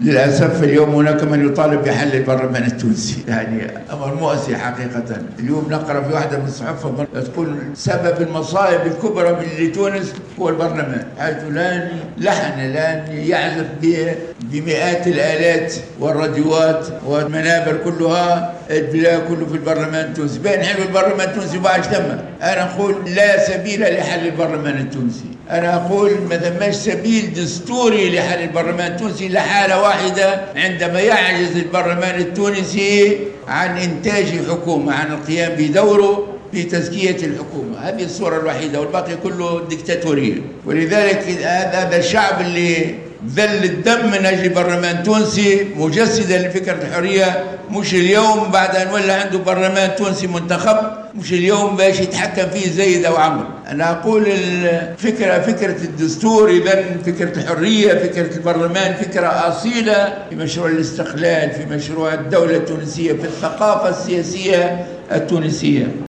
للأسف اليوم هناك من يطالب بحل البرلمان التونسي، يعني أمر مؤسف حقيقة. اليوم نقرأ في واحدة من الصحف تقول سبب المصائب الكبرى لتونس هو البرلمان، حيث الآن يعزف بمئات الآلات والراديوات والمنابر كلها، البلاد كله في البرلمان التونسي. بين حلو البرلمان التونسي وبعد تم. أنا أقول لا سبيل لحل البرلمان التونسي. أنا أقول ما ثماش سبيل دستوري لحل البرلمان التونسي إلا حالة واحدة، عندما يعجز البرلمان التونسي عن إنتاج حكومة، عن القيام بدوره في تزكية الحكومة. هذه الصورة الوحيدة، والباقي كله ديكتاتورية. ولذلك هذا الشعب اللي ذل الدم من أجل برلمان تونسي مجسدا لفكرة الحرية، مش اليوم بعد أن ولا عنده برلمان تونسي منتخب، مش اليوم باش يتحكم فيه زيد أو عمرو. أنا أقول فكرة الدستور إذن فكرة الحرية، فكرة البرلمان فكرة أصيلة في مشروع الاستقلال، في مشروع الدولة التونسية، في الثقافة السياسية التونسية.